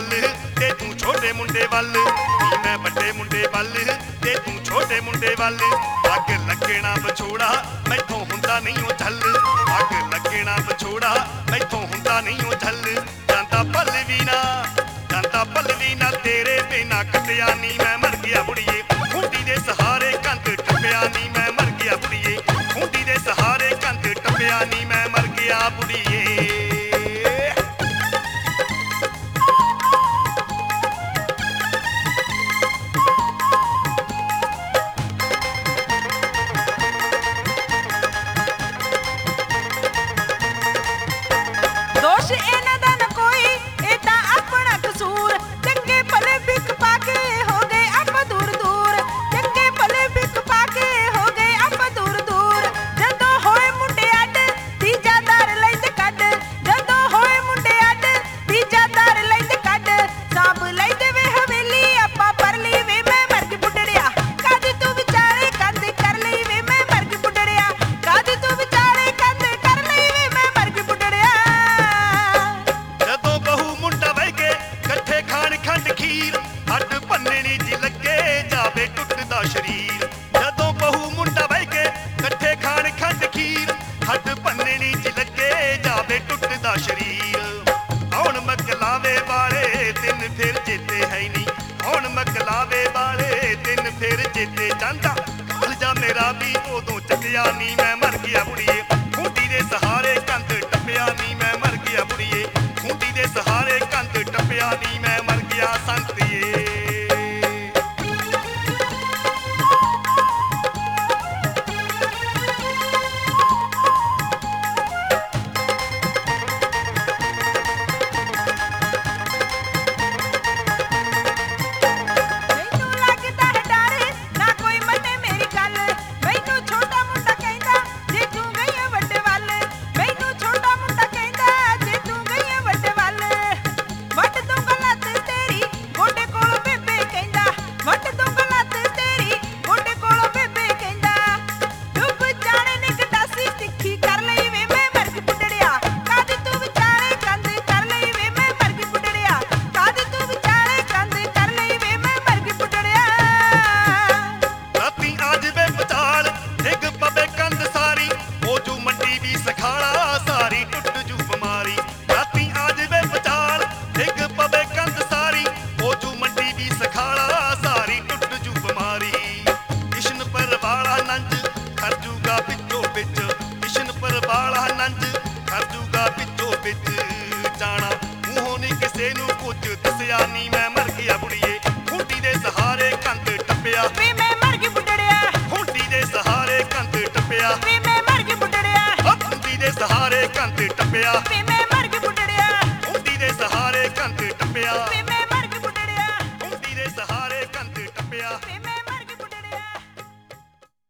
ਵੱਲ ਤੇ ਤੂੰ ਛੋਟੇ ਮੁੰਡੇ ਵੱਲ ਨੀ ਮੈਂ ਵੱਡੇ ਮੁੰਡੇ ਵੱਲ ਤੇ ਤੂੰ ਛੋਟੇ ਮੁੰਡੇ ਵੱਲ ਅੱਗ ਲੱਗਣਾ ਵਿਛੋੜਾ ਮੈਥੋਂ ਹੁੰਦਾ ਨਹੀਂ ਉਹ ਝੱਲ ਅੱਗ ਲੱਗਣਾ ਵਿਛੋੜਾ ਮੈਥੋਂ ਹੁੰਦਾ ਨਹੀਂ ਉਹ ਝੱਲ ਜਾਂਦਾ ਪਲ ਵੀ ਨਾ ਤੇਰੇ ਬਿਨਾ ਕੱਟਿਆ ਨੀ ਮੈਂ ਮਰ ਗਿਆ ਬੁੜੀਏ ਖੁੰਡੀ ਦੇ ਸਹਾਰੇ ਕੰਧ ਟੱਪਿਆ ਨੀ ਮੈਂ ਮਰ ਗਿਆ ਬੁੜੀਏ ਖੁੰਡੀ ਦੇ ਸਹਾਰੇ ਕੰਧ ਟੱਪਿਆ ਨੀ ਮੈਂ ਮਰ ਗਿਆ ਬੁੜੀਏ ਹੱਡ ਭੰਨਣੀ ਜੀ ਲੱਗੇ ਜਾਵੇ ਟੁੱਟਦਾ ਸ਼ਰੀਰ ਜਦੋਂ ਬਹੂ ਮੁੰਡਾ ਬਹਿ ਕੇ ਇਕੱਠੇ ਖਾਣ ਖੰਡ ਖੀਰ ਹੱਡ ਭੰਨਣੀ ਜੀ ਲੱਗੇ ਜਾਵੇ ਟੁੱਟਦਾ ਸ਼ਰੀਰ ਹੁਣ ਮਕਲਾਵੇ ਵਾਲੇ ਦਿਨ ਫਿਰ ਚੇਤੇ ਹੈ ਨਹੀਂ ਹੁਣ ਮਕਲਾਵੇ ਵਾਲੇ ਦਿਨ ਫਿਰ ਚੇਤੇ ਜਾਂਦਾ ਕਲਜਾ ਮੇਰਾ ਵੀ ਉਦੋਂ ਚੱਕਿਆ ਨਹੀਂ ਮੈਂ ਮਰ ਗਿਆ ਬੁੜੀਏ ਖੁੰਡੀ ਦੇ ਸਹਾਰੇ ਕੰਧ ਟੱਪਿਆ ਨਹੀਂ ਮੈਂ ਮਰ ਗਿਆ ਬੁੜੀਏ ਖੁੰਡੀ ਦੇ ਸਹਾਰੇ ਕੰਧ ਟੱਪਿਆ ਨਹੀਂ ਮੈਂ ਮਰ ਗਿਆ ਸੰਤੀਏ ਦੱਸਿਆ ਨੀ ਮੈਂ ਮਰ ਗਿਆ ਬੁੜੀਏ ਖੁੰਡੀ ਦੇ ਸਹਾਰੇ ਕੰਧ ਟੱਪਿਆ ਵੇ ਮੈਂ ਮਰ ਗਈ ਬੁੱਢੜਿਆ ਖੁੰਡੀ ਦੇ ਸਹਾਰੇ ਕੰਧ ਟੱਪਿਆ ਵੇ ਮੈਂ ਮਰ ਗਈ ਬੁੱਢੜਿਆ ਖੁੰਡੀ ਦੇ ਸਹਾਰੇ ਕੰਧ ਟੱਪਿਆ ਵੇ ਮੈਂ ਮਰ ਗਈ ਬੁੱਢੜਿਆ ਖੁੰਡੀ ਦੇ ਸਹਾਰੇ ਕੰਧ ਟੱਪਿਆ ਵੇ ਮੈਂ ਮਰ ਗਈ ਬੁੱਢੜਿਆ ਖੁੰਡੀ ਦੇ ਸਹਾਰੇ ਕੰਧ ਟੱਪਿਆ ਵੇ ਮੈਂ